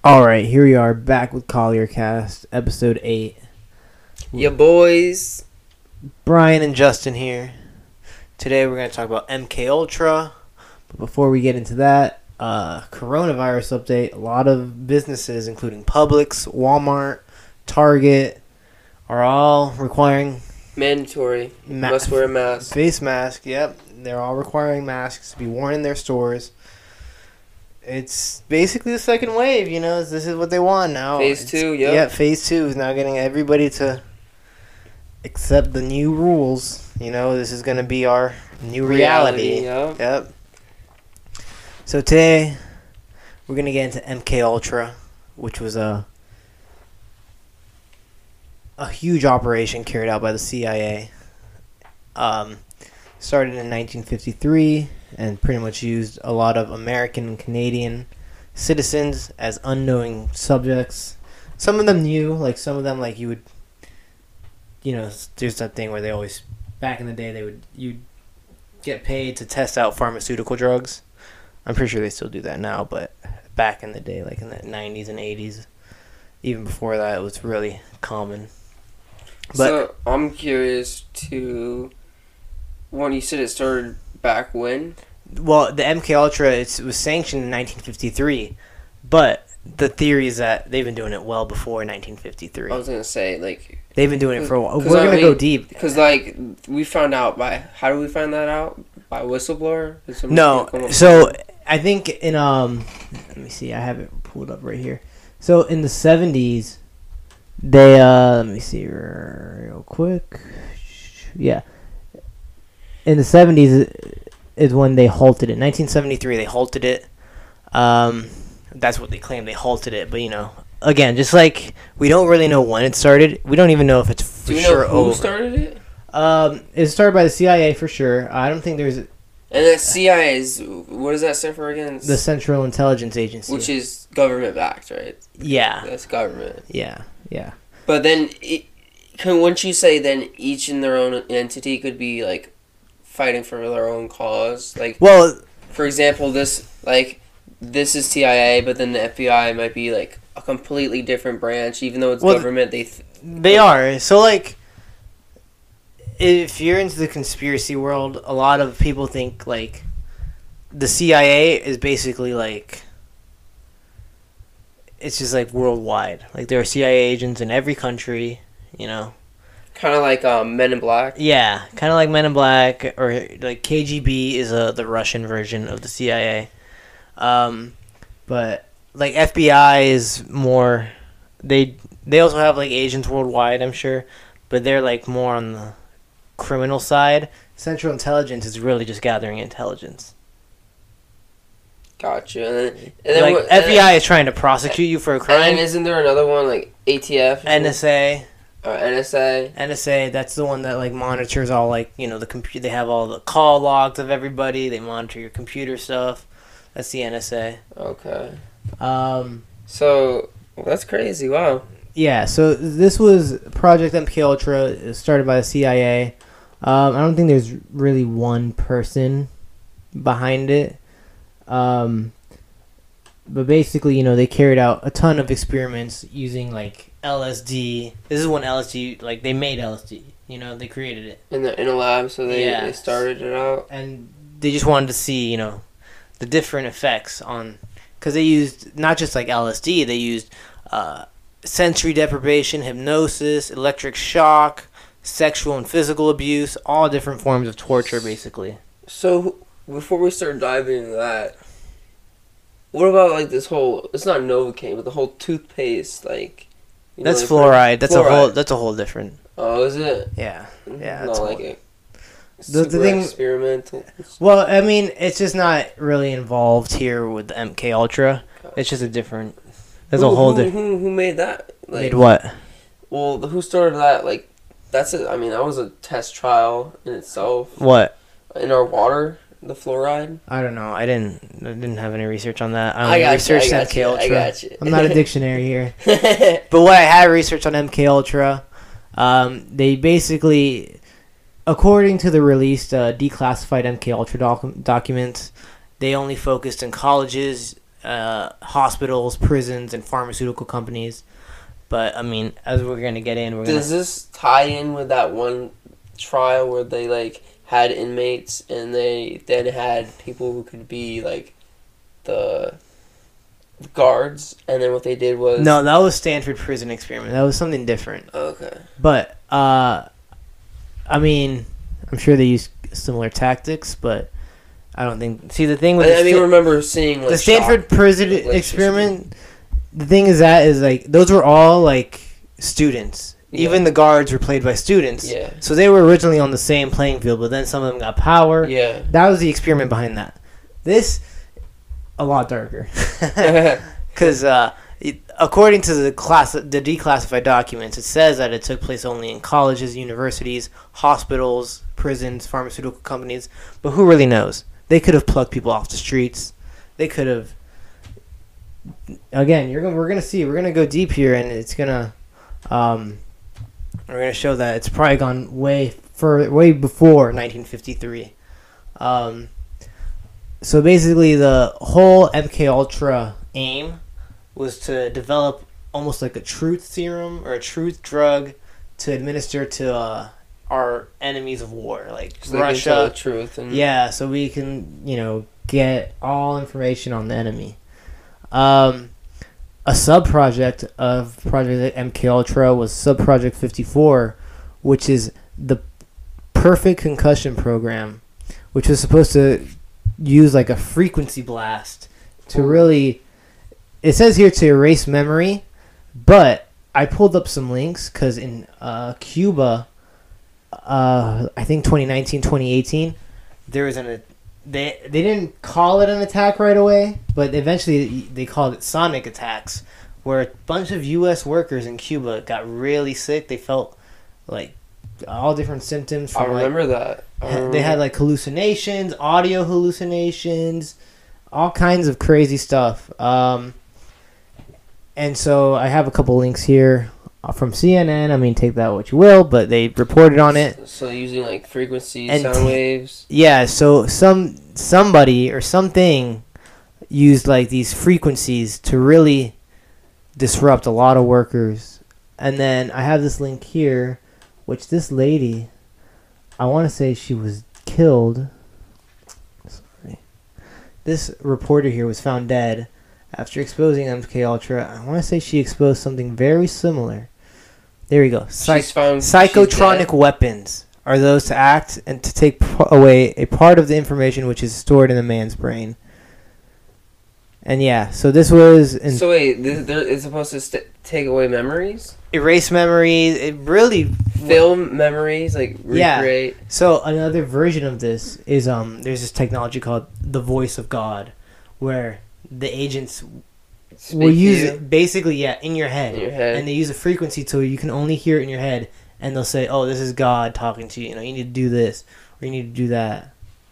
Alright, here we are back with Collier Cast, episode 8. Ya boys. Brian and Justin here. Today we're going to talk about MK Ultra. But before we get into that, coronavirus update. A lot of businesses, including Publix, Walmart, Target, are all requiring Mandatory. Must wear a mask. face mask. Yep, they're all requiring masks to be worn in their stores. It's basically the second wave, you know. This is what they want now. Phase 2, yep. Yeah, phase 2 is now getting everybody to accept the new rules. You know, this is going to be our new reality. Yep. Yep. So today, we're going to get into MK Ultra, which was a huge operation carried out by the CIA. Started in 1953 and pretty much used a lot of American and Canadian citizens as unknowing subjects. Some of them knew, like some of them, like you would, you know, there's that thing where they always, back in the day, you'd get paid to test out pharmaceutical drugs. I'm pretty sure they still do that now, but back in the day, like in the 90s and 80s, even before that, it was really common. But So I'm curious to when you said it started back when? well, the MK Ultra it was sanctioned in 1953, but the theory is that they've been doing it well before 1953. I was gonna say like They've been doing it for a while. 'cause We're I gonna mean, go deep. because like we found out by how did we find that out? By whistleblower? Did somebody No, come up with so it? I think in let me see, I have it pulled up right here. So in the 70s, they let me see real quick. Yeah, in the 70s is when they halted it. 1973, they halted it. That's what they claim. They halted it, but you know, again, just like we don't really know when it started. We don't even know if it's for Do you know sure who over. started it? It started by the CIA for sure. I don't think there's And the CIA is what does that stand for again? the Central Intelligence Agency, Which is government backed, right? yeah, That's government. yeah. But then, wouldn't you say then each in their own entity could be like fighting for their own cause? Like, Well, for example, this is CIA, but then the FBI might be like a completely different branch, even though it's Well, government. they are. So like, if you're into the conspiracy world, a lot of people think like the CIA is basically like it's just like worldwide. Like there are CIA agents in every country, you know. Kind of like Men in Black. Yeah, kind of like Men in Black, or like KGB is the Russian version of the CIA. But like FBI is more. They also have like agents worldwide, I'm sure, but they're like more on the criminal side. Central Intelligence is really just gathering intelligence. Gotcha. And then Like what- FBI is trying to prosecute you for a And crime. then isn't there another one like ATF? NSA. Or NSA? NSA, that's the one that like monitors all like, you know, the computer. They have all the call logs of everybody. They monitor your computer stuff. That's the NSA. Okay. So Well, that's crazy. Wow. yeah, so this was Project MK Ultra, started by the CIA. I don't think there's really one person behind it. But basically, you know, they carried out a ton of experiments using like LSD. This is when LSD, like they made LSD. You know, they created it. In a lab, so they Yes. started it out. And they just wanted to see, you know, the different effects on, because they used not just like LSD, they used sensory deprivation, hypnosis, electric shock, sexual and physical abuse, all different forms of torture, basically. So before we start diving into that, what about like this whole? It's not Novocaine, but the whole toothpaste, like. That's like, fluoride. fluoride. That's a whole different. Oh, is it? Yeah. Yeah. Not That's like whole- it. The thing- Experimental. Well, I mean, it's just not really involved here with the MK Ultra. It's just a different. There's a whole different. Who made that? Like, Made what? Well, who started that? Like, that's it. I mean, that was a test trial in itself. What? In our water, the fluoride. I don't know. I didn't have any research on that. I got researched you. I got MK you. Ultra. I got you. I'm not a dictionary here. But what I have researched on MK Ultra, they basically, according to the released declassified MK Ultra documents, they only focused in colleges hospitals, prisons, and pharmaceutical companies. But I mean, as we're gonna get in, Does this tie in with that one trial where they like had inmates and they then had people who could be like the guards, and then what they did was No, that was Stanford Prison Experiment. That was something different. okay. But I mean, I'm sure they used similar tactics, but I don't think. See, the thing with I mean, remember seeing like the Stanford Prison like, Experiment. The thing is like those were all like students. Yeah. Even the guards were played by students. Yeah. So they were originally on the same playing field, but then some of them got power. Yeah. That was the experiment behind that. This, a lot darker. Because according to the declassified documents, it says that it took place only in colleges, universities, hospitals, prisons, pharmaceutical companies. But who really knows? They could have plucked people off the streets. They could have. Again, we're gonna see. We're gonna go deep here, and it's gonna. We're gonna show that it's probably gone way before 1953. So basically, the whole MK Ultra aim was to develop almost like a truth serum or a truth drug to administer to our enemies of war, like so Russia. The truth and Yeah, so we can, get all information on the enemy. A sub-project of Project MK Ultra was Sub-Project 54, which is the perfect concussion program, which was supposed to use like a frequency blast to really. It says here to erase memory, but I pulled up some links because in Cuba, I think 2019, 2018, there was they didn't call it an attack right away, but eventually they called it sonic attacks, where a bunch of U.S. workers in Cuba got really sick. They felt like all different symptoms. From, I remember that. They had like hallucinations, audio hallucinations, all kinds of crazy stuff. And so I have a couple links here from CNN. I mean, take that what you will, but they reported on it. So using like frequencies, And sound waves. Yeah, so somebody or something used like these frequencies to really disrupt a lot of workers. And then I have this link here, which this lady, I want to say she was killed. Sorry. This reporter here was found dead after exposing MK Ultra. I want to say she exposed something very similar. There we go. Psychotronic weapons are those to act and to take away a part of the information which is stored in a man's brain. And yeah, so this was... So wait, it's supposed to take away memories? Erase memories. It really... Film memories, like recreate? Yeah. So another version of this is there's this technology called the Voice of God, where the agents will use it basically, in your head. And they use a frequency so you can only hear it in your head. And they'll say, oh, this is God talking to you. You need to do this. Or you need to do that.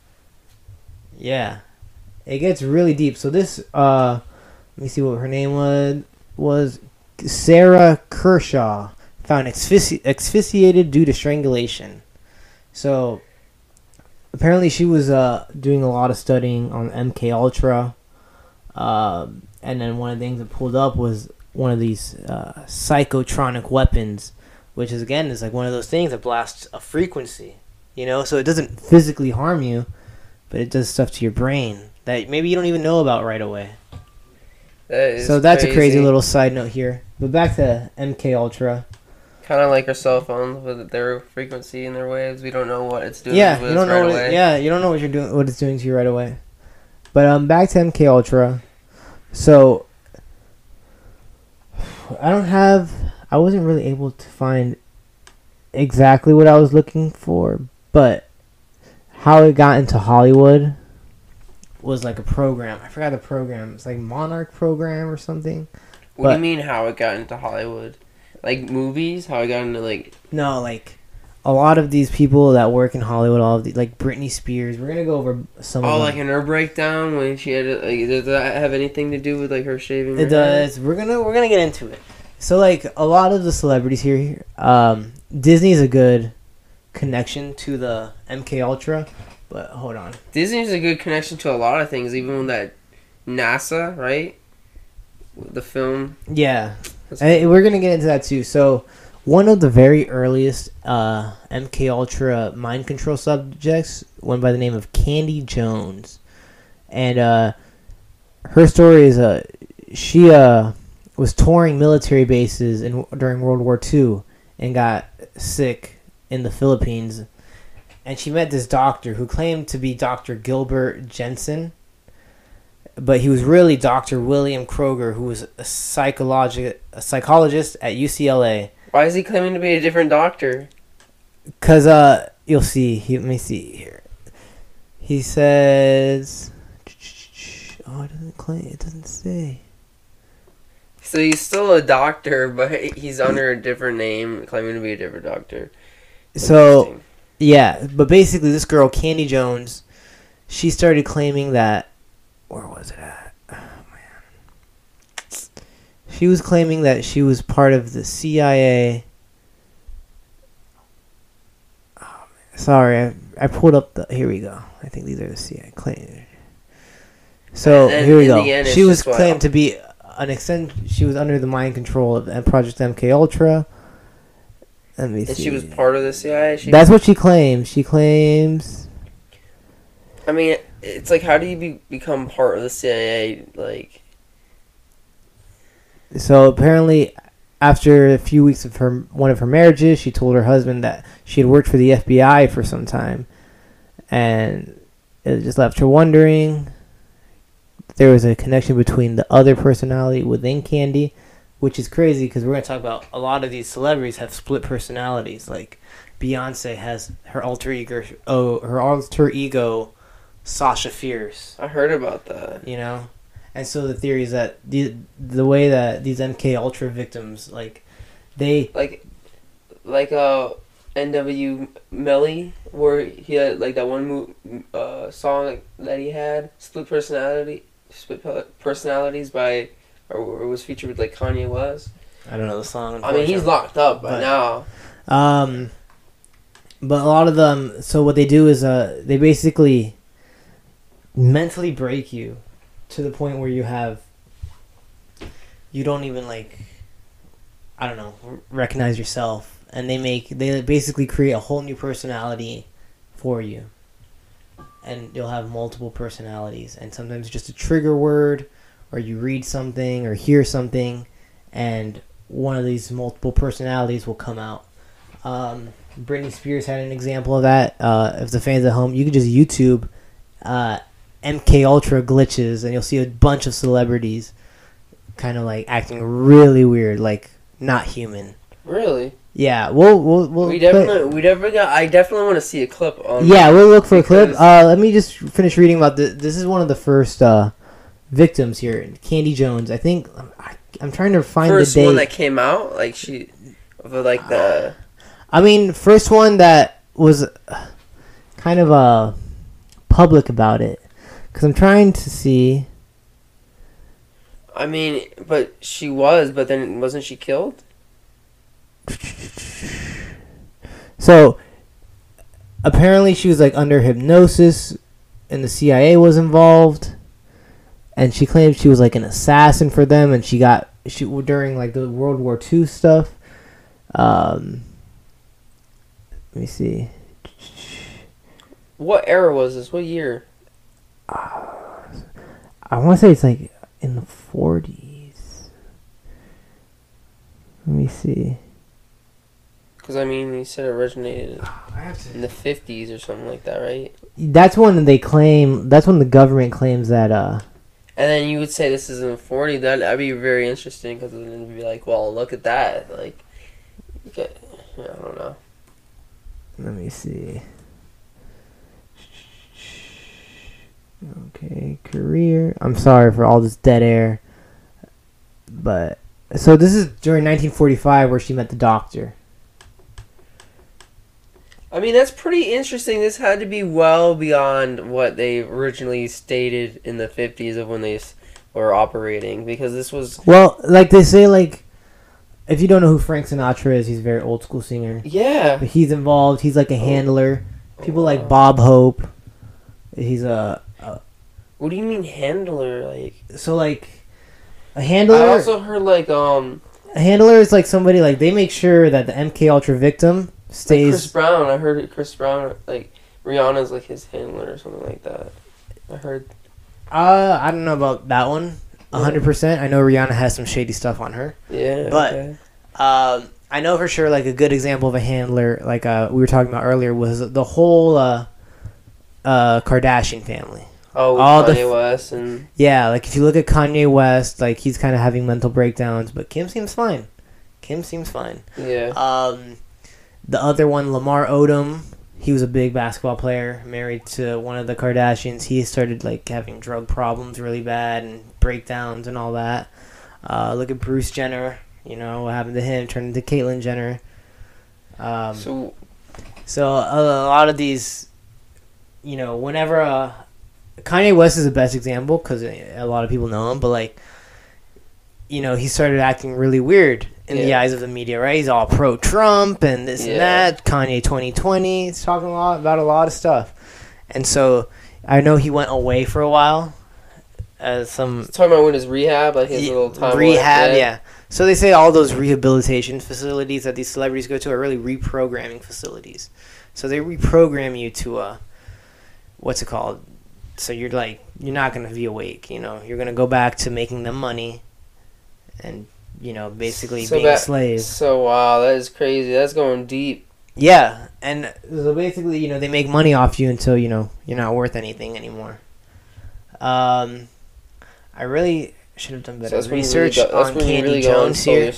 Yeah. It gets really deep. So this, let me see what her name was Sarah Kershaw. Found asphyxiated due to strangulation. So, apparently she was doing a lot of studying on MK Ultra. And then one of the things that pulled up was one of these psychotronic weapons, which is again is like one of those things that blasts a frequency, so it doesn't physically harm you, but it does stuff to your brain that maybe you don't even know about right away. So that's a crazy little side note here. But back to MK Ultra. Kind of like our cell phones with their frequency and their waves. We don't know what it's doing. Yeah, you don't know you don't know what it's doing to you right away. But back to MK Ultra. So I wasn't really able to find exactly what I was looking for, but how it got into Hollywood was like a program. I forgot the program. It's like Monarch program or something. What do you mean how it got into Hollywood? Like movies? How it got into like... No, like a lot of these people that work in Hollywood, all of the, like Britney Spears. We're gonna go over some. Oh, like in her breakdown when she had does that have anything to do with like her shaving? It does. We're gonna get into it. So like a lot of the celebrities here, Disney's a good connection to the MK Ultra, but hold on. Disney's a good connection to a lot of things, even that NASA, right? The film. Yeah, and we're gonna get into that too. So, one of the very earliest MK Ultra mind control subjects went by the name of Candy Jones, and her story is she was touring military bases during World War II and got sick in the Philippines, and she met this doctor who claimed to be Dr. Gilbert Jensen. But he was really Dr. William Kroger, who was a psychologist at UCLA. Why is he claiming to be a different doctor? Because, you'll see. Let me see here. He says... Oh, it doesn't claim. It doesn't say. So he's still a doctor, but he's under a different name, claiming to be a different doctor. So, yeah. But basically, this girl, Candy Jones, she started claiming that... Where was it at? Oh, man. She was claiming that she was part of the CIA. Oh, man. Sorry, I pulled up the... Here we go. I think these are the CIA claims. So, here we go. She was claimed to be she was under the mind control of Project MK Ultra. Let me see. And she was part of the CIA? That's what she claims. She claims... I mean... It's like, how do you become part of the CIA? Like, so apparently, after a few weeks of one of her marriages, she told her husband that she had worked for the FBI for some time, and it just left her wondering. There was a connection between the other personality within Candy, which is crazy because we're going to talk about a lot of these celebrities have split personalities. Like Beyonce has her alter ego. Sasha Fierce. I heard about that. You know? And so the theory is that the way that these MK Ultra victims, like, they... Like N.W. Melly, where he had, like, that one song that he had, Split Personalities by... Or was featured with, like, Kanye West. I don't know the song. I mean, he's locked up by now. But a lot of them... So what they do is they basically... mentally break you to the point where you don't even, like, I don't know, recognize yourself, and they basically create a whole new personality for you, and you'll have multiple personalities, and sometimes just a trigger word, or you read something or hear something, and one of these multiple personalities will come out. Britney Spears had an example of that. If the fans at home, you can just YouTube MK Ultra glitches, and you'll see a bunch of celebrities kind of like acting really weird, like not human. Really? Yeah, we'll I definitely want to see a clip on. Yeah, we'll look for a clip. Let me just finish reading about this is one of the first victims here, Candy Jones. I think I'm trying to find the date. First one that came out, like the. I mean, first one that was kind of public about it. Because I'm trying to see... I mean, but then wasn't she killed? So, apparently she was, like, under hypnosis, and the CIA was involved, and she claimed she was, like, an assassin for them, and during, like, the World War II stuff. Let me see. What era was this? What year? I want to say it's like in the 40s. Let me see. Because, I mean, you said it originated in the 50s or something like that, right? That's when they claim... That's when the government claims that... And then you would say this is in the 40s. That'd be very interesting because then it'd be like, well, look at that. Like, I don't know. Let me see. Okay, career. I'm sorry for all this dead air. But, so this is during 1945 where she met the doctor. I mean, that's pretty interesting. This had to be well beyond what they originally stated in the 50s of when they were operating. Because this was... Well, like they say, like, if you don't know who Frank Sinatra is, he's a very old school singer. Yeah. But he's involved. He's like a handler. People like Bob Hope. He's a What do you mean handler? Like, So like a handler. I also heard like A handler is like somebody like they make sure that the MK Ultra victim stays. Chris Brown. I heard Chris Brown like Rihanna's like his handler or something like that. I heard. I don't know about that one. 100%. I know Rihanna has some shady stuff on her. Yeah. But okay. I know for sure like a good example of a handler like we were talking about earlier was the whole Kardashian family. Oh, all the Kanye West and Yeah, like if you look at Kanye West, like he's kind of having mental breakdowns, but Kim seems fine. yeah. The other one, Lamar Odom, he was a big basketball player, married to one of the Kardashians. He started like having drug problems really bad and breakdowns and all that. Look at Bruce Jenner, you know, what happened to him, turned into Caitlyn Jenner. So A lot of these, you know, whenever Kanye West is the best example because a lot of people know him, but like, you know, he started acting really weird in the eyes of the media, right? He's all pro-Trump and this and that. Kanye 2020. He's talking about a lot of stuff. And so I know he went away for a while. talking about when his rehab, like his little time rehab, yeah. So they say all those rehabilitation facilities that these celebrities go to are really reprogramming facilities. So they reprogram you to what's it called? So you're not going to be awake, you know. You're going to go back to making them money and, you know, basically being a slave. So, wow, that is crazy. That's going deep. Yeah, and so basically, you know, they make money off you until, you know, you're not worth anything anymore. I really should have done better research on Candy Jones here.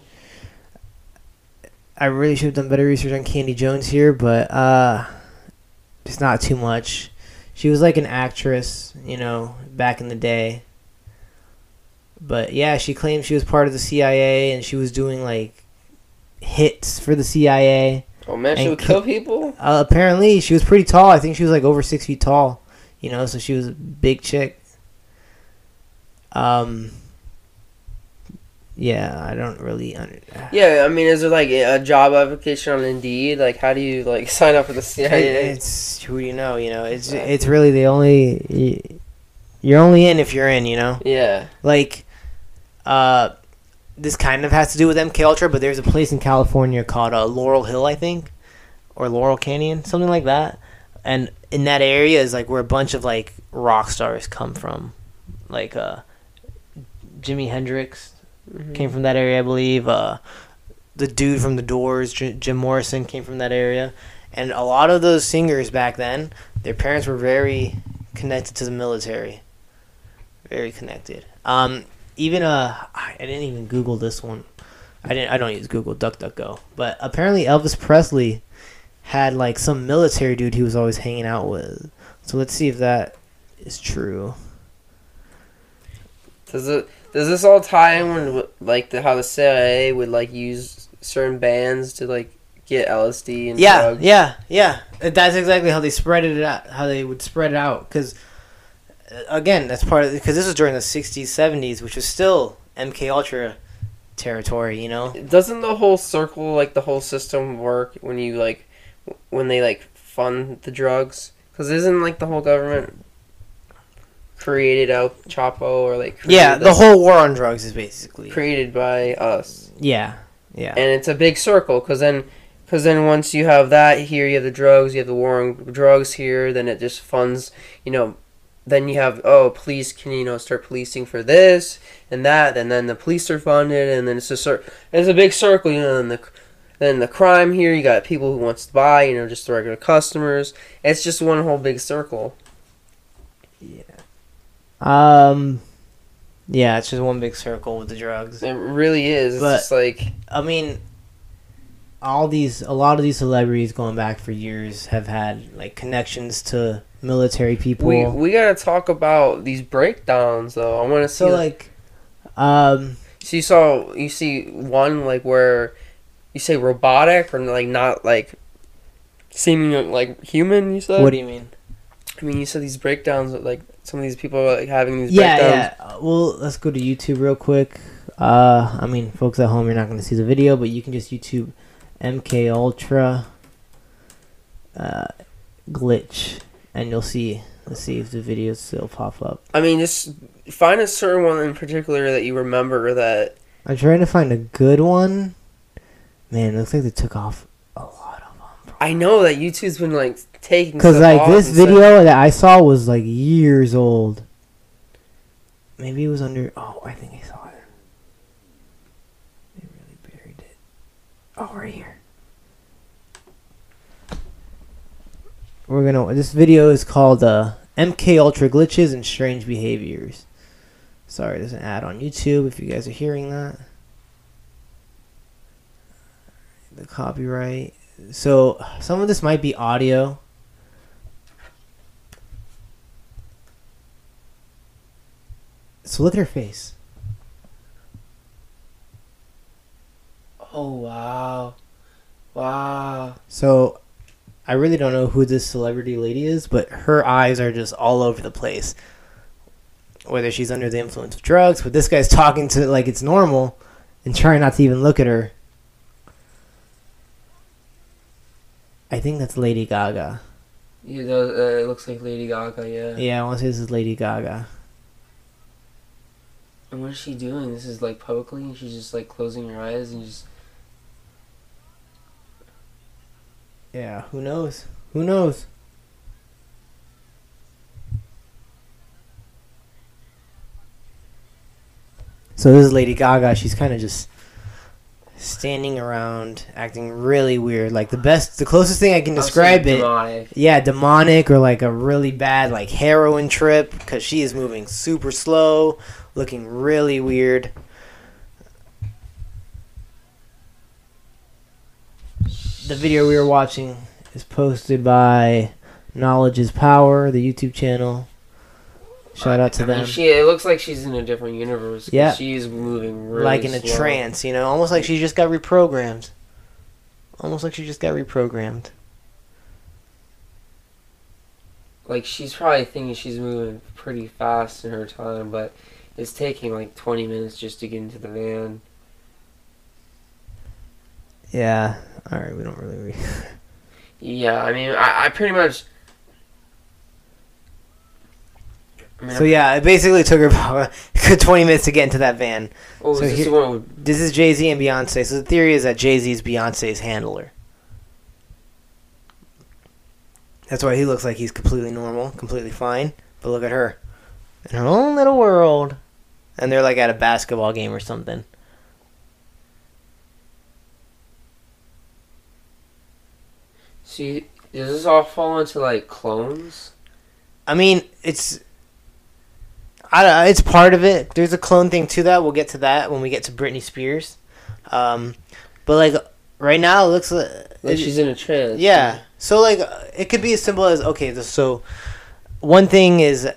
I really should have done better research on Candy Jones here, but just not too much. She was like an actress, you know, back in the day. But yeah, she claimed she was part of the CIA and she was doing like hits for the CIA. Oh man, she would kill people? Apparently, she was pretty tall. I think she was like over 6 feet tall. You know, so she was a big chick. Yeah, I don't really Yeah, I mean, is there like a job application on Indeed? Like, how do you like sign up for the CIA? It's who you know. It's really the only you're only in if you're in. You know. Yeah. Like, this kind of has to do with MK Ultra, but there's a place in California called Laurel Hill, I think, or Laurel Canyon, something like that. And in that area is like where a bunch of like rock stars come from, like Jimi Hendrix. Came from that area, I believe. The dude from The Doors, Jim Morrison, came from that area. And a lot of those singers back then, their parents were very connected to the military. Very connected. Even I didn't even Google this one. I don't use Google, DuckDuckGo. But apparently Elvis Presley had like some military dude he was always hanging out with. So let's see if that is true. Does this all tie in with like how the CIA would like use certain bands to like get LSD and drugs? Yeah. That's exactly how they spread it out. How they would spread it out. Because again, that's part of because this was during the 60s, 70s, which was still MK Ultra territory. You know, doesn't the whole circle, like the whole system, work when you like when they like fund the drugs? Because isn't like the whole government created El Chapo or like the whole war on drugs is basically created by us. Yeah. And it's a big circle because then once you have that here, you have the drugs, you have the war on drugs here, then it just funds, you know, then you have police can, you know, start policing for this and that, and then the police are funded, and then it's a big circle, you know, and then the crime here, you got people who wants to buy, you know, just the regular customers. It's just one whole big circle. Yeah, it's just one big circle with the drugs. It really is. It's just like, I mean, a lot of these celebrities going back for years have had like connections to military people. We gotta talk about these breakdowns though. I want to see. So like, so you see one like where you say robotic or like not like seeming like human. You said. What do you mean? I mean, you said these breakdowns like. Some of these people are like having these breakdowns. Yeah. Well, let's go to YouTube real quick. I mean, folks at home, you're not going to see the video, but you can just YouTube MK Ultra glitch, and you'll see Let's see if the videos still pop up. I mean, just find a certain one in particular that you remember that. I'm trying to find a good one. Man, it looks like they took off a lot of them. I know that YouTube's been like taking. Because stuff like off this and stuff. video that I saw was like years old. Maybe it was under. Oh, I think I saw it. They really buried it. Oh, right here. This video is called MK Ultra Glitches and Strange Behaviors. Sorry, there's an ad on YouTube if you guys are hearing that. The copyright. So, some of this might be audio. So look at her face. Oh, wow. Wow. So, I really don't know who this celebrity lady is, but her eyes are just all over the place. Whether she's under the influence of drugs, but this guy's talking to it like it's normal and trying not to even look at her. I think that's Lady Gaga. Yeah, it looks like Lady Gaga, yeah. Yeah, I want to say this is Lady Gaga. And what is she doing? This is like publicly, and she's just like closing her eyes and just. Yeah, who knows? Who knows? So this is Lady Gaga. She's kind of just standing around, acting really weird. Like the closest thing I can describe it. Demonic. Yeah, demonic or like a really bad like heroin trip because she is moving super slow, looking really weird. The video we were watching is posted by Knowledge is Power, the YouTube channel. Shout out to I mean, them. it looks like she's in a different universe. Yeah. She's moving really Like in a slow. trance, you know? Almost like she just got reprogrammed. Like, she's probably thinking she's moving pretty fast in her time, but it's taking like 20 minutes just to get into the van. Yeah. Alright, we don't really... Yeah, I mean, I pretty much... So yeah, it basically took her about a good 20 minutes to get into that van. Oh, So is this here- the one with... This is Jay-Z and Beyonce. So the theory is that Jay-Z is Beyonce's handler. That's why he looks like he's completely normal, completely fine. But look at her. In her own little world. And they're like at a basketball game or something. See, does this all fall into, like, clones? I mean, it's part of it. There's a clone thing to that. We'll get to that when we get to Britney Spears. But like right now, it looks Like she's in a trance. yeah. So like it could be as simple as so one thing is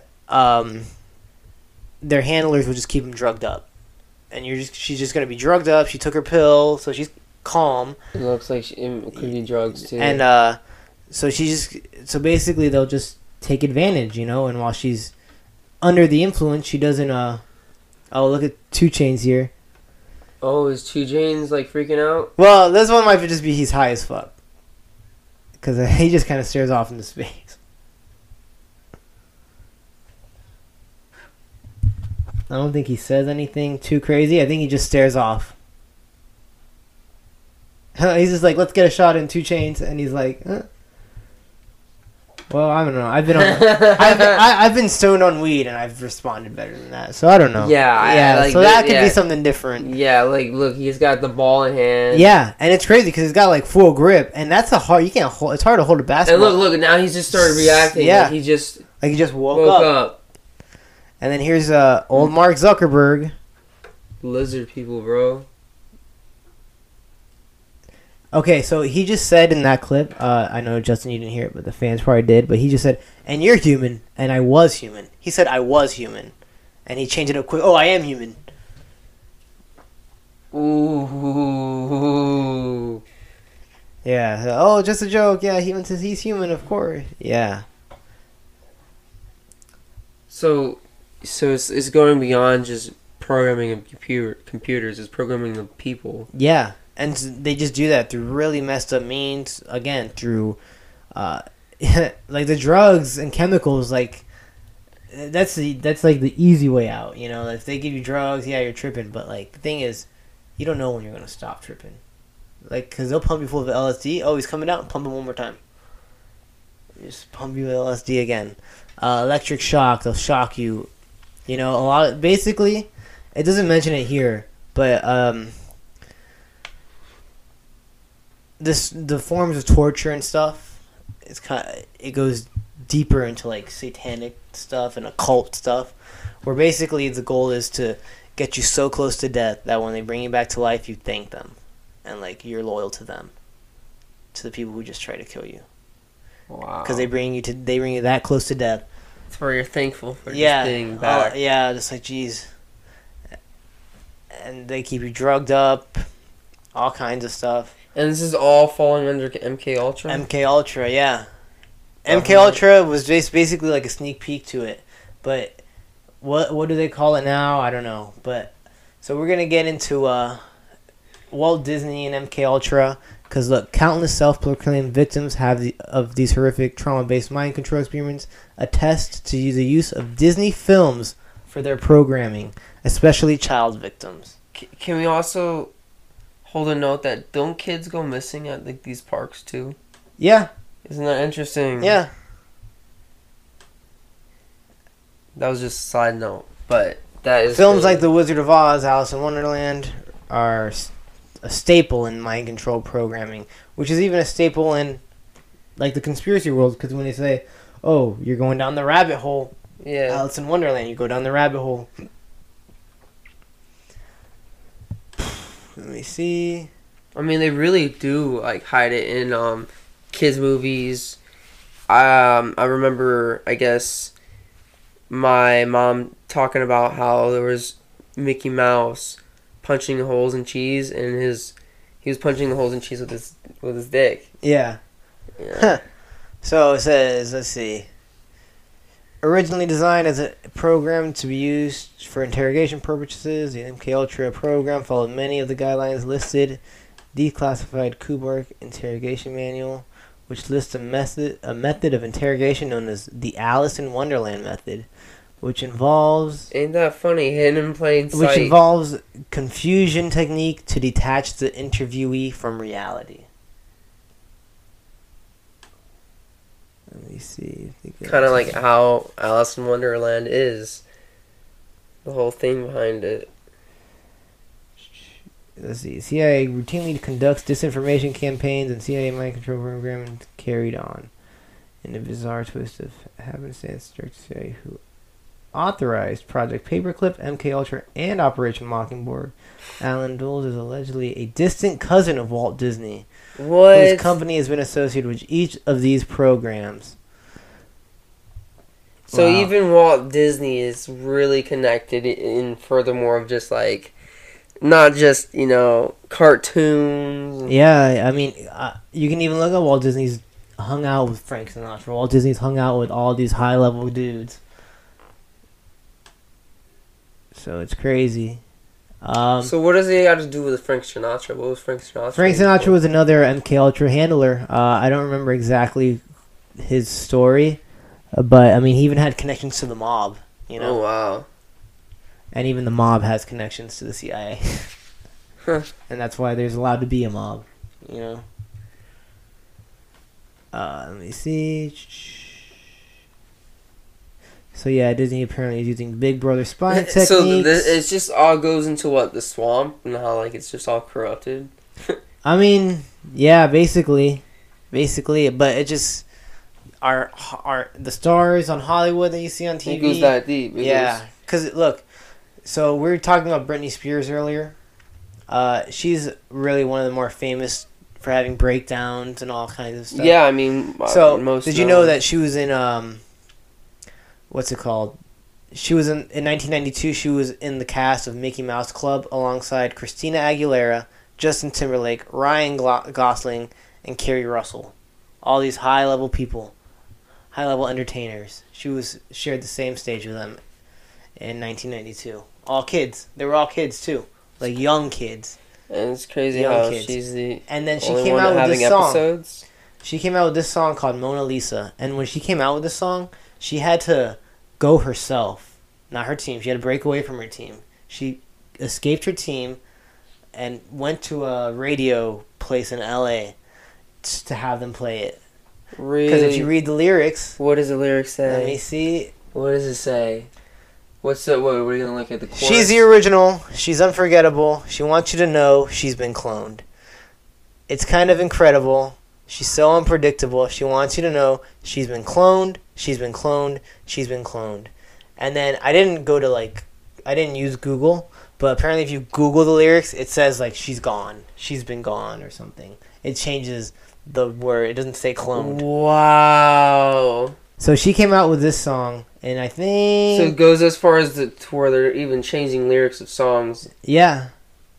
their handlers will just keep them drugged up, and she's just gonna be drugged up. She took her pill, so she's calm. It looks like it could be drugs, too. And so basically they'll just take advantage, you know, and while she's under the influence, she doesn't oh, look at 2 Chainz here. Oh, is 2 Chainz, like, freaking out? Well, this one might just be he's high as fuck. Because he just kind of stares off into space. I don't think he says anything too crazy. I think he just stares off. He's just like, let's get a shot in 2 Chainz, and he's like, well, I don't know. I've been I've been stoned on weed, and I've responded better than that. So I don't know. Yeah, so that could be something different. Yeah, like, look, he's got the ball in hand. Yeah, and it's crazy because he's got like full grip, and that's you can't hold. It's hard to hold a And basketball. look, now he's just started reacting. Yeah. Like he just woke up. And then here's old Mark Zuckerberg. Lizard people, bro. Okay, so he just said in that clip, I know, Justin, you didn't hear it, but the fans probably did, but he just said, and you're human, and I was human. He said, I was human. And he changed it up quick. Oh, I am human. Ooh. Yeah. Oh, just a joke. Yeah, he says he's human, of course. Yeah. So it's going beyond just programming a computers. It's programming the people. Yeah. And they just do that through really messed up means. Again, through like the drugs and chemicals, like that's like the easy way out. You know, if they give you drugs, yeah, you're tripping. But like the thing is, you don't know when you're gonna stop tripping. Like, cause they'll pump you full of LSD. Oh, he's coming out. Pump him one more time. Just pump you with LSD again. Electric shock. They'll shock you. You know, a lot. Basically, it doesn't mention it here, but the forms of torture and stuff. It goes deeper into like satanic stuff and occult stuff, where basically the goal is to get you so close to death that when they bring you back to life, you thank them, and like you're loyal to them, to the people who just try to kill you. Wow. Because they bring you that close to death. It's where you're thankful for Yeah. just being back. Yeah, just like jeez. And they keep you drugged up, all kinds of stuff. And this is all falling under MK Ultra. MK Ultra, yeah. MK Ultra was basically like a sneak peek to it, but what do they call it now? I don't know. But so we're gonna get into Walt Disney and MK Ultra, because look, countless self-proclaimed victims of these horrific trauma-based mind control experiments attest to the use of Disney films for their programming, especially child victims. Can we also hold a note that don't kids go missing at like these parks too? Yeah. Isn't that interesting? Yeah. That was just a side note, but that is Films really... like The Wizard of Oz, Alice in Wonderland are a staple in mind control programming, which is even a staple in like the conspiracy world, because when they say, "Oh, you're going down the rabbit hole," yeah, Alice in Wonderland, you go down the rabbit hole. Let me see. I mean, they really do like hide it in kids movies. I remember, I guess, my mom talking about how there was Mickey Mouse punching holes in cheese, and he was punching the holes in cheese with his dick. Yeah. Yeah. So it says, let's see. Originally designed as a program to be used for interrogation purposes, the MK Ultra program followed many of the guidelines listed. Declassified Kubark interrogation manual, which lists a method of interrogation known as the Alice in Wonderland method, which involves Ain't that funny? Hidden in plain sight. which involves confusion technique to detach the interviewee from reality. Let me see. Kind of like how Alice in Wonderland is. The whole thing behind it. Let's see. CIA routinely conducts disinformation campaigns, and CIA mind control program carried on. In a bizarre twist of happenstance, Director CIA who authorized Project Paperclip, MK Ultra, and Operation Mockingbird, Alan Dulles is allegedly a distant cousin of Walt Disney, What? whose company has been associated with each of these programs. So Wow. even Walt Disney is really connected in furthermore of just like, not just, cartoons. Yeah, I mean, you can even look at Walt Disney's hung out with Frank Sinatra. Walt Disney's hung out with all these high-level dudes. So it's crazy. So what does he have to do with Frank Sinatra? What was Frank Sinatra? Frank Sinatra was another MK Ultra handler. I don't remember exactly his story, but I mean, he even had connections to the mob. Oh, wow. And even the mob has connections to the CIA. Huh. And that's why there's allowed to be a mob, Let me see. So yeah, Disney apparently is using Big Brother spying techniques. So it just all goes into what? The swamp? And how like it's just all corrupted? I mean, yeah, basically, but it just are the stars on Hollywood that you see on TV. It goes that deep. Yeah, because look, so we were talking about Britney Spears earlier. She's really one of the more famous for having breakdowns and all kinds of stuff. Yeah, I mean, so did you know that she was in what's it called? She was in 1992. She was in the cast of Mickey Mouse Club alongside Christina Aguilera, Justin Timberlake, Ryan Gosling, and Kerry Russell. All these high-level people, high-level entertainers. She shared the same stage with them in 1992. All kids. They were all kids too, like young kids. And it's crazy Young how kids. she's the And then she only came one out with having this song. episodes. She came out with this song called Mona Lisa, and when she came out with this song, she had to go herself, not her team. She had to break away from her team. She escaped her team and went to a radio place in LA to have them play it. Really? Because if you read the lyrics, what does the lyrics say? let me see. What does it say? What's the? What? We're gonna look at the chorus. She's the original. She's unforgettable. She wants you to know she's been cloned. It's kind of incredible. She's so unpredictable. She wants you to know she's been cloned. She's been cloned. She's been cloned. And then I didn't use Google, but apparently if you Google the lyrics, it says like she's gone. She's been gone or something. It changes the word. It doesn't say cloned. Wow. So she came out with this song, and I think... So it goes as far as to where they're even changing lyrics of songs. Yeah.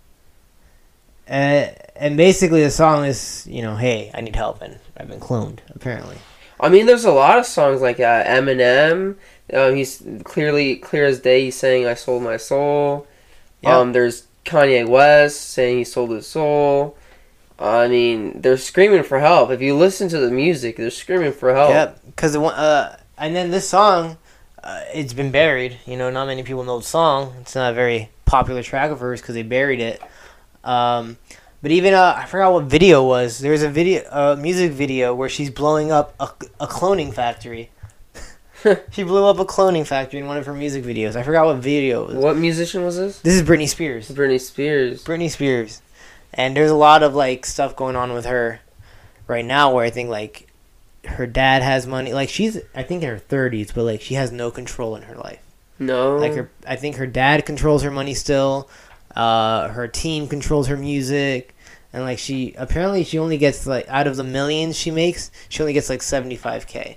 And basically the song is, hey, I need help, and I've been cloned, apparently. I mean, there's a lot of songs like Eminem. He's clear as day. He's saying, I sold my soul. Yep. There's Kanye West saying he sold his soul. I mean, they're screaming for help. If you listen to the music, they're screaming for help. Yep, because and then this song, it's been buried. Not many people know the song. It's not a very popular track of hers because they buried it. But even I forgot what video it was. There's a music video where she's blowing up a cloning factory. She blew up a cloning factory in one of her music videos. I forgot what video it was. What musician was this? This is Britney Spears. Britney Spears. And there's a lot of stuff going on with her right now where I think her dad has money. She's I think in her 30s, but she has no control in her life. No. I think her dad controls her money still. Her team controls her music, and she only gets out of the millions she makes, she only gets $75K.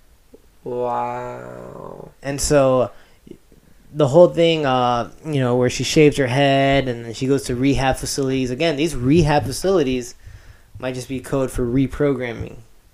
Wow. And so the whole thing, where she shaves her head and then she goes to rehab facilities. Again, these rehab facilities might just be code for reprogramming,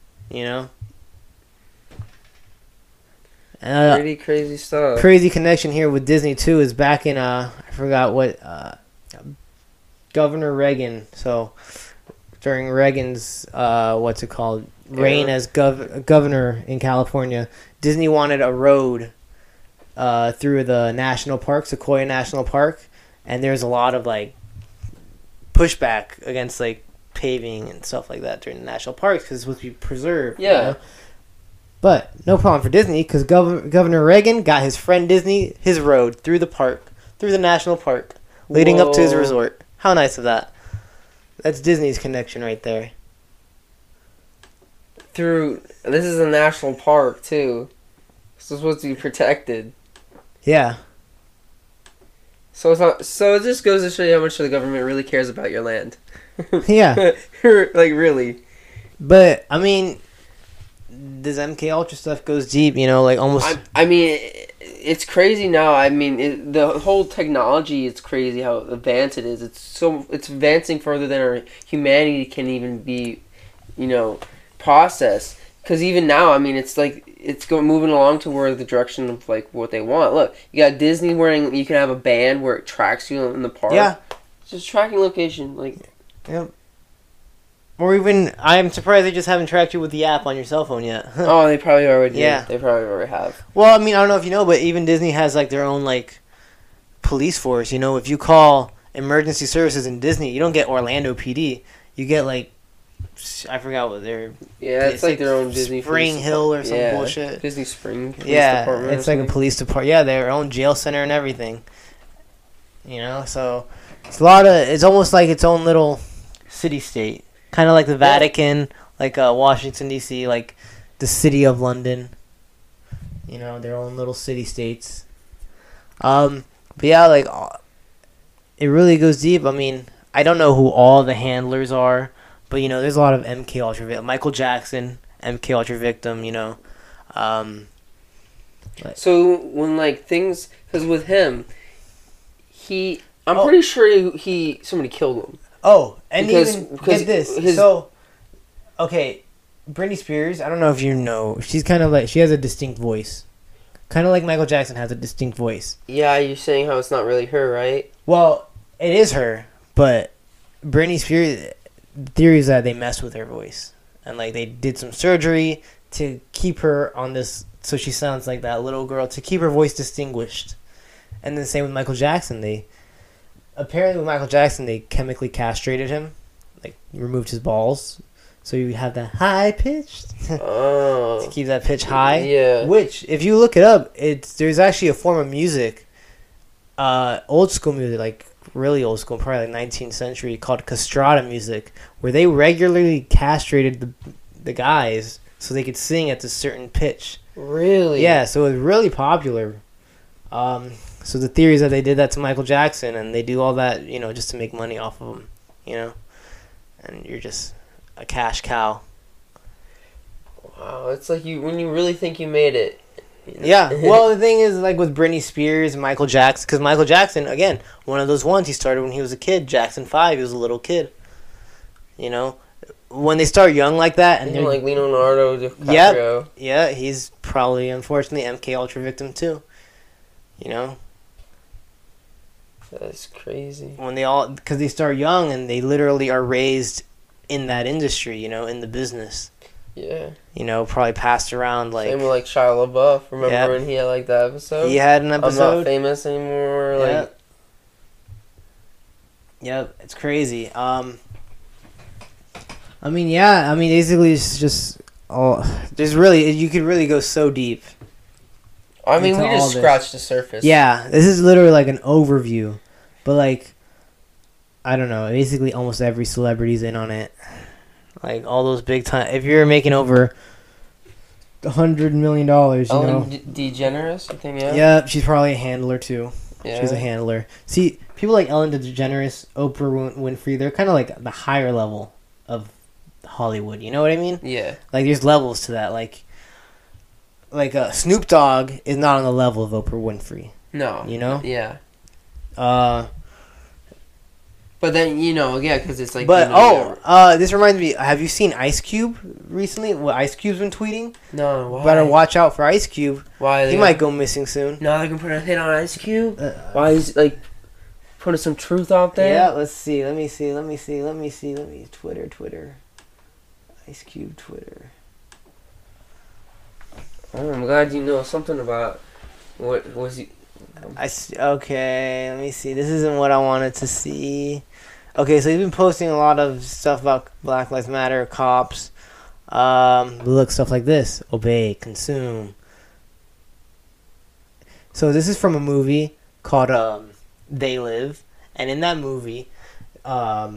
Pretty crazy stuff. Crazy connection here with Disney too is back in I forgot what Governor Reagan. So during Reagan's reign as governor in California, Disney wanted a road through the national park, Sequoia National Park, and there's a lot of pushback against paving and stuff like that during the national parks because it's supposed to be preserved. Yeah. But no problem for Disney because Governor Reagan got his friend Disney his road through the park, through the national park, leading up to his resort. How nice of that. That's Disney's connection right there. This is a national park too. It's supposed to be protected. Yeah. So it's not. So it just goes to show you how much the government really cares about your land. Yeah. Really. But I mean, this MK Ultra stuff goes deep. Almost. I mean, it's crazy now. I mean, the whole technology. It's crazy how advanced it is. It's advancing further than our humanity can even be, processed. Because even now, I mean, it's moving along to where the direction of what they want. Look, you got Disney you can have a band where it tracks you in the park. Yeah. It's just tracking location. Yep. Or even, I'm surprised they just haven't tracked you with the app on your cell phone yet. Oh, they probably already. Yeah. They probably already have. Well, I mean, I don't know if you know, but even Disney has their own police force. If you call emergency services in Disney, you don't get Orlando PD. You get I forgot what they're. Yeah, it's their own Disney Spring Hill or some bullshit. Disney Spring. Department it's a police department. Yeah, their own jail center and everything. So it's it's almost like its own little city state, kind of like the Vatican, Washington D.C., the city of London. Their own little city states. But yeah, it really goes deep. I mean, I don't know who all the handlers are. But, there's a lot of MK Ultra victim. Michael Jackson, MK Ultra victim, So, when, things... Because with him, I'm pretty sure somebody killed him. Oh, and because get this. Okay, Britney Spears, I don't know if you know, she's kind of she has a distinct voice. Kind of like Michael Jackson has a distinct voice. Yeah, you're saying how it's not really her, right? Well, it is her, but Britney Spears... The theory is that they messed with her voice. and like they did some surgery to keep her on this, so she sounds like that little girl, to keep her voice distinguished. And then same with Michael Jackson. Apparently with Michael Jackson, they chemically castrated him, like removed his balls, so you have that high pitched to keep that pitch high. Yeah. Which, if you look it up, there's actually a form of music, old school music, like really old school, probably like 19th century, called castrata music, where they regularly castrated the guys so they could sing at a certain pitch. Really? Yeah, so it was really popular. So the theory is that they did that to Michael Jackson, and they do all that, just to make money off of him, and you're just a cash cow. Wow, it's like when you really think you made it. Yeah, well, the thing is, like with Britney Spears and Michael Jackson, because Michael Jackson, again, one of those ones, he started when he was a kid. Jackson 5, he was a little kid. When they start young like that, and they're like Leonardo DiCaprio. Yeah, he's probably, unfortunately, MK Ultra victim too. That's crazy. Because they start young and they literally are raised in that industry, in the business. Yeah. Probably passed around like... Same with like Shia LaBeouf. Remember when he had like that episode? He had an episode. I'm not famous anymore. Like... Yep, it's crazy. Basically it's just... you could really go so deep. I mean, we just scratched the surface. Yeah, this is literally like an overview. But like, I don't know, basically almost every celebrity's in on it. Like all those big time. If you're making over $100 million, Ellen DeGeneres, I think, yeah. Yeah, she's probably a handler too. Yeah. She's a handler. See, people like Ellen DeGeneres, Oprah Winfrey, they're kind of like the higher level of Hollywood. You know what I mean? Yeah. Like there's levels to that. Like Snoop Dogg is not on the level of Oprah Winfrey. No. Yeah. But then, yeah, because it's like... But, this reminds me, have you seen Ice Cube recently? What Ice Cube's been tweeting? No, why? Better watch out for Ice Cube. Why? He might go missing soon. No, they can put a hit on Ice Cube? Why is, like, putting some truth out there? Yeah, let's see. Let me Twitter. Ice Cube Twitter. Oh, I'm glad you know something about what was he... Okay, let me see. This isn't what I wanted to see. Okay, so he's been posting a lot of stuff about Black Lives Matter, cops. Look, stuff like this. Obey, consume. So this is from a movie called They Live. And in that movie, the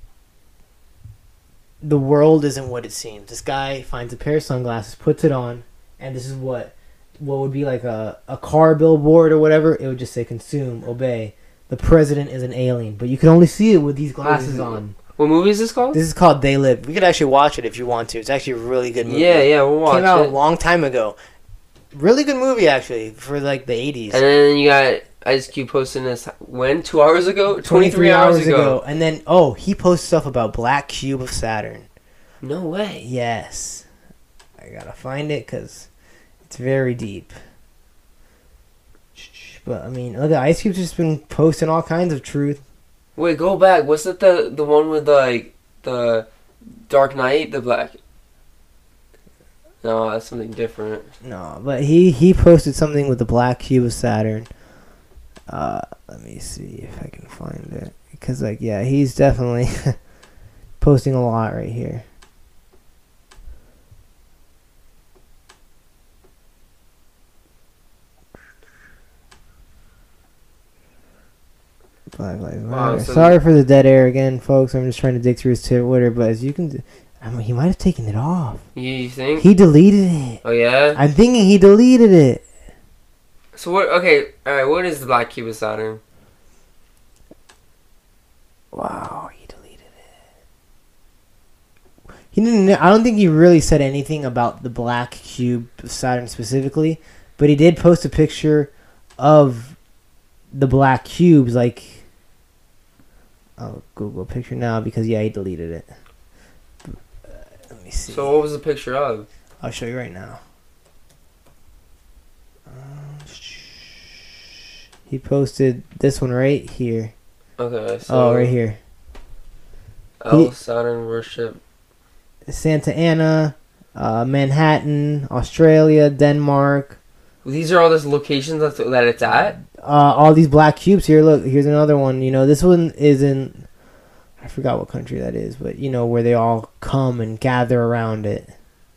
world isn't what it seems. This guy finds a pair of sunglasses, puts it on, and this is what would be like a car billboard or whatever. It would just say consume, obey. The president is an alien, but you can only see it with these glasses on. What movie is this called? This is called They Live. We could actually watch it if you want to. It's actually a really good movie. Yeah, we'll watch it. Came out a long time ago. Really good movie, actually, for like the 80s. And then you got Ice Cube posting this, when? 2 hours ago? 23 hours ago. And then, he posts stuff about Black Cube of Saturn. No way. Yes. I gotta find it, because it's very deep. But, I mean, look, Ice Cube's just been posting all kinds of truth. Wait, go back. Was it the one with, like, the Dark Knight? The black... No, that's something different. No, but he posted something with the Black Cube of Saturn. Let me see if I can find it. Because, like, yeah, he's definitely posting a lot right here. Black Lives Matter. Sorry for the dead air again, folks. I'm just trying to dig through his Twitter, but as you can... he might have taken it off. You think? He deleted it. Oh, yeah? I'm thinking he deleted it. So, what... Okay, alright, what is the Black Cube of Saturn? Wow, he deleted it. He didn't... I don't think he really said anything about the Black Cube of Saturn specifically, but he did post a picture of the black cubes, like... I'll Google a picture now because, yeah, he deleted it. Let me see. So what was the picture of? I'll show you right now. He posted this one right here. Okay, so... right here. Saturn worship. Santa Ana, Manhattan, Australia, Denmark. These are all those locations that it's at? All these black cubes here. Look, here's another one. You know, this one is in, I forgot what country that is, but you know, where they all come and gather around it.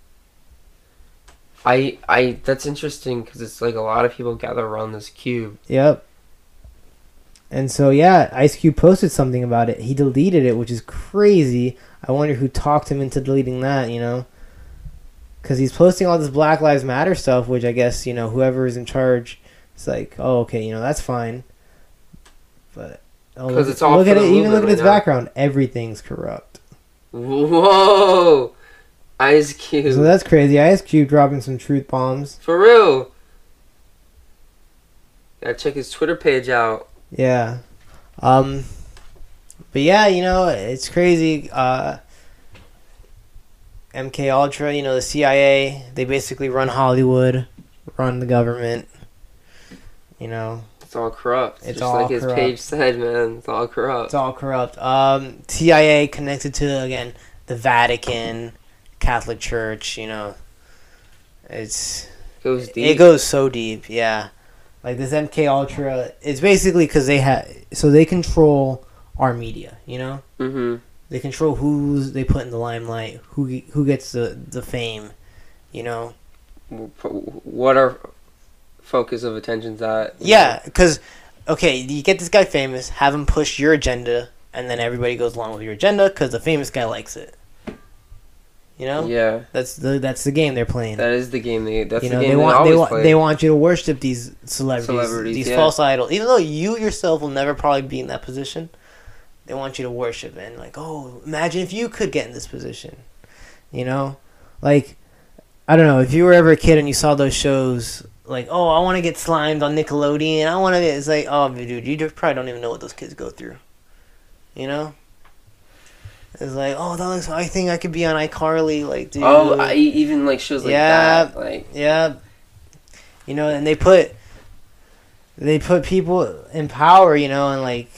That's interesting because it's like a lot of people gather around this cube. Yep. And so, yeah, Ice Cube posted something about it. He deleted it, which is crazy. I wonder who talked him into deleting that, you know? Because he's posting all this Black Lives Matter stuff, which I guess, you know, whoever is in charge is like, oh, okay, you know, that's fine. But it's all look for at the it. Even look at movement its right now. background. Everything's corrupt. Whoa! Ice Cube. So that's crazy. Ice Cube dropping some truth bombs. For real. Gotta check his Twitter page out. Yeah. But yeah, you know, it's crazy. MK Ultra, you know, the CIA, they basically run Hollywood, run the government. You know, It's all corrupt. It's Just all like his corrupt. page said, man. It's all corrupt. it's all corrupt. CIA connected to, again, the Vatican, Catholic Church, you know. Goes deep. It goes so deep, yeah. Like this MK Ultra, it's basically because they control our media, you know. Mm-hmm. They control who they put in the limelight, who gets the fame, you know. What our focus of attention's at? Yeah, because okay, you get this guy famous, have him push your agenda, and then everybody goes along with your agenda because the famous guy likes it. You know. Yeah. That's the game they're playing. That is the game. That's you know, the game they always play. they want you to worship these celebrities these yeah. false idols, even though you yourself will never probably be in that position. They want you to worship and like, oh, imagine if you could get in this position, you know, like, I don't know, if you were ever a kid and you saw those shows, like, oh, I want to get slimed on Nickelodeon, I want to get, it's like, oh, dude, you probably don't even know what those kids go through, you know. It's like, oh, that looks. I think I could be on iCarly, like, dude. Oh, even like shows like that, like yeah, you know, and they put people in power, you know, and like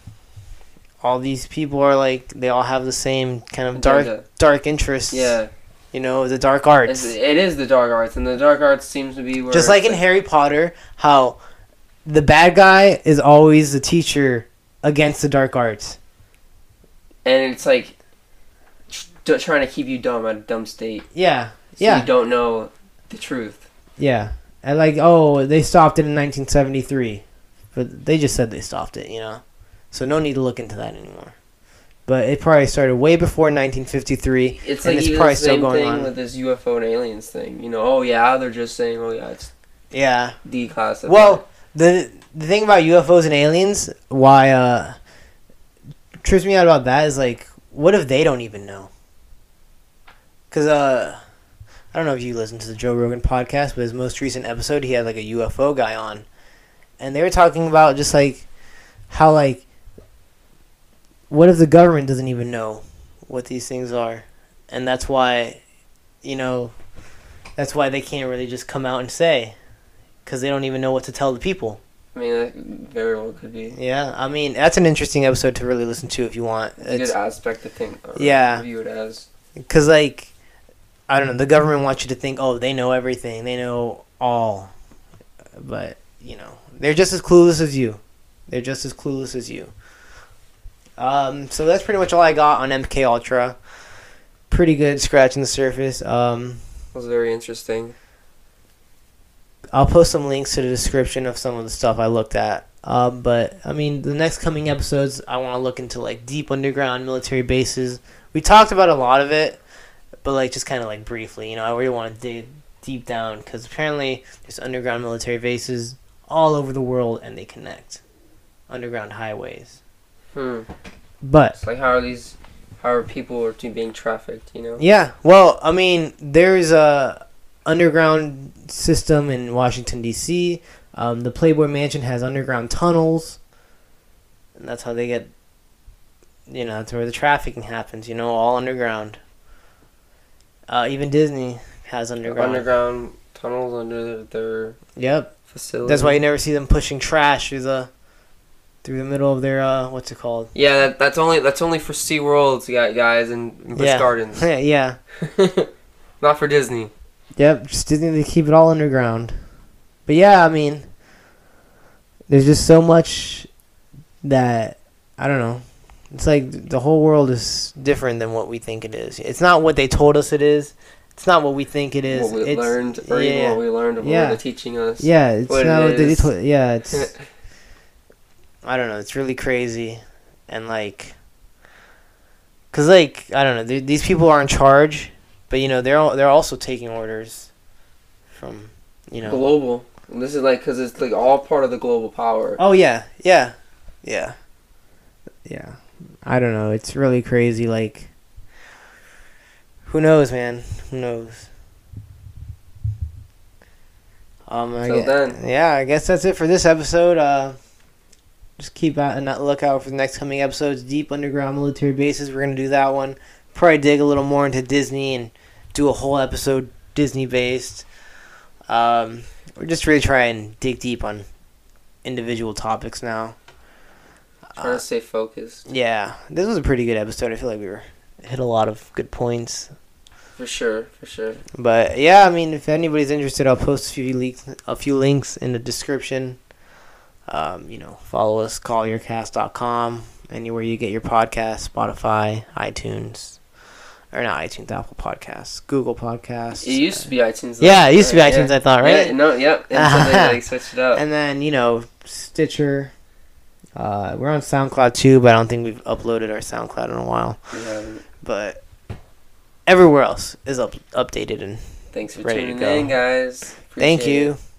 all these people are like they all have the same kind of dark interests. Yeah, you know, the dark arts. It is the dark arts, and the dark arts seems to be where just like in Harry Potter, how the bad guy is always the teacher against the dark arts. And it's like trying to keep you dumb at a dumb state. Yeah, so you don't know the truth. Yeah, and like, oh, they stopped it in 1973, but they just said they stopped it, you know. So no need to look into that anymore. But it probably started way before 1953. It's and like it's probably still going thing on with this UFO and aliens thing. You know, oh yeah, they're just saying, oh yeah, it's declassified. Well, the thing about UFOs and aliens, why trips me out about that is like, what if they don't even know? Because I don't know if you listened to the Joe Rogan podcast, but his most recent episode, he had like a UFO guy on, and they were talking about just like how like, what if the government doesn't even know what these things are, and that's why, you know, that's why they can't really just come out and say, because they don't even know what to tell the people. I mean, that very well could be. Yeah, I mean, that's an interesting episode to really listen to if you want. It's a good aspect to think. Yeah. View it as. Because, like, I don't know, the government wants you to think, oh, they know everything, they know all. But, you know, they're just as clueless as you. They're just as clueless as you. So that's pretty much all I got on MK Ultra. Pretty good, scratching the surface. That was very interesting. I'll post some links to the description of some of the stuff I looked at. But, I mean, the next coming episodes, I want to look into, like, deep underground military bases. We talked about a lot of it, but, like, just kind of, like, briefly. You know, I really want to dig deep down, because apparently there's underground military bases all over the world, and they connect. Underground highways. But it's like, how are people being trafficked, you know? Yeah, well, I mean, there's a underground system in Washington, D.C. The Playboy Mansion has underground tunnels, and that's how they get, you know, that's where the trafficking happens, you know, all underground. Even Disney has underground tunnels under their Yep. facility. That's why you never see them pushing trash through the through the middle of their what's it called? Yeah, that's only for SeaWorld, guys, and Busch Gardens. Yeah. Not for Disney. Yep, just Disney to keep it all underground. But yeah, I mean, there's just so much that I don't know. It's like the whole world is different than what we think it is. It's not what they told us it is. It's not what we think it is. What we learned, or even what we learned of what they're teaching us. Yeah, it's what not what they told. Yeah, it's. I don't know. It's really crazy, and like, cause like I don't know. These people are in charge, but they're also taking orders from global. And this is like because it's like all part of the global power. Oh yeah. I don't know. It's really crazy. Like, who knows, man? Who knows? I guess that's it for this episode. Just keep out and look out for the next coming episodes. Deep underground military bases. We're gonna do that one. Probably dig a little more into Disney and do a whole episode Disney based. We're just really trying to dig deep on individual topics now. Trying to stay focused. Yeah, this was a pretty good episode. I feel like we hit a lot of good points. For sure. But yeah, I mean, if anybody's interested, I'll post a few links in the description. Follow us, callyourcast.com, anywhere you get your podcasts, Spotify, iTunes, or not iTunes, Apple Podcasts, Google Podcasts. It used to be iTunes. Yeah, it used to be iTunes, I thought, right? Yep. And so they switched it up. And then, Stitcher. We're on SoundCloud too, but I don't think we've uploaded our SoundCloud in a while. We haven't. But everywhere else is updated and thanks for ready tuning to go. in, guys. Thank you.